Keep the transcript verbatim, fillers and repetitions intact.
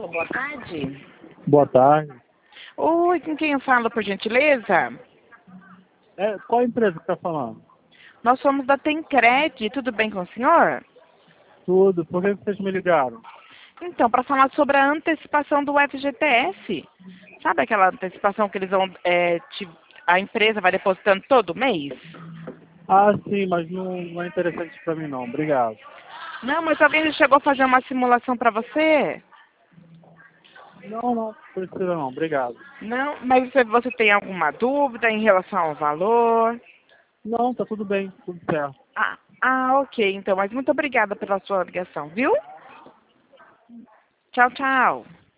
Boa tarde. Boa tarde. Oi, com quem eu falo, por gentileza? É, qual empresa que está falando? Nós somos da Tencred, tudo bem com o senhor? Tudo. Por que vocês me ligaram? Então, para falar sobre a antecipação do F G T S. Sabe aquela antecipação que eles vão, é, te- a empresa vai depositando todo mês? Ah, sim, mas não, não é interessante para mim não. Obrigado. Não, mas alguém já chegou a fazer uma simulação para você? Não, não. Precisa não. Obrigado. Não, mas você, você tem alguma dúvida em relação ao valor? Não, tá tudo bem. Tudo certo. Ah, ah, ok, então, mas muito obrigada pela sua ligação, viu? Tchau, tchau.